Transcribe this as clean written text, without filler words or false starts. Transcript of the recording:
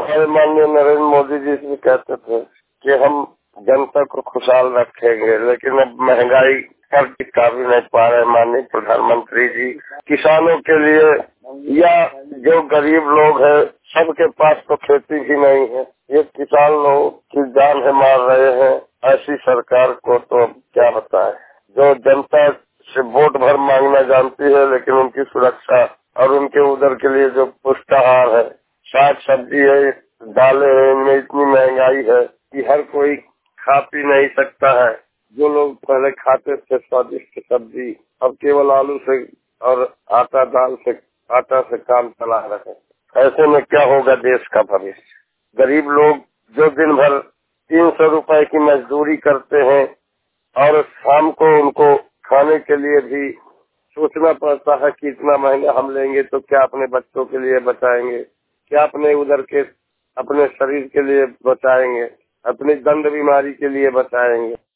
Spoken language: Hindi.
हमारे माननीय नरेंद्र मोदी जी भी कहते थे कि हम जनता को खुशहाल रखेंगे, लेकिन अब महंगाई पर टिका भी नहीं पा रहे माननीय प्रधानमंत्री जी। किसानों के लिए या जो गरीब लोग हैं, सबके पास तो खेती भी नहीं है। ये किसान लोग की जान है मार रहे हैं। ऐसी सरकार को तो अब क्या बताएं, जो जनता से वोट भर मांगना जानती है, लेकिन उनकी सुरक्षा और उनके उधर के लिए जो पुष्टाहार है, साग सब्जी है, दालें हैं, इनमें इतनी महंगाई है कि हर कोई खा पी नहीं सकता है। जो लोग पहले खाते थे स्वादिष्ट सब्जी, अब केवल आलू से और आटा से काम चला रहे हैं। ऐसे में क्या होगा देश का भविष्य। गरीब लोग जो दिन भर 300 रुपए की मजदूरी करते हैं और शाम को उनको खाने के लिए भी सोचना पड़ता है कि इतना महंगा हम लेंगे तो क्या अपने बच्चों के लिए बचाएंगे, क्या अपने उधर के अपने शरीर के लिए बचाएंगे, अपनी दंड बीमारी के लिए बचाएंगे।